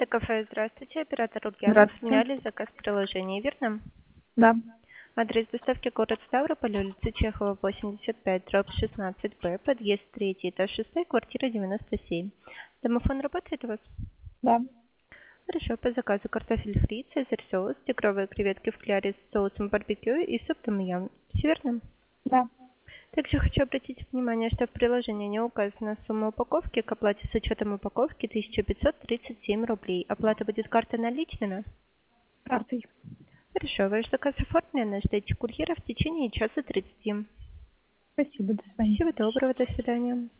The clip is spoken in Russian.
Это кафе. Здравствуйте, оператор Лукьянов. Здравствуйте. Сняли заказ в приложении, верно? Да. Адрес доставки город Ставрополь, улица Чехова, 85, дробь 16Б, подъезд 3, этаж 6, квартира 97. Домофон работает у вас? Да. Хорошо, по заказу картофель фри, цезарь соус, тигровые креветки в кляре с соусом барбекю и суп том-ям. Все верно? Да. Также хочу обратить внимание, что в приложении не указана сумма упаковки. К оплате с учетом упаковки 1537 рублей. Оплата будет картой наличными? Картой. Хорошо, ваш заказ оформлен. Ждите курьера в течение часа 30. Спасибо. До свидания. Всего доброго, до свидания.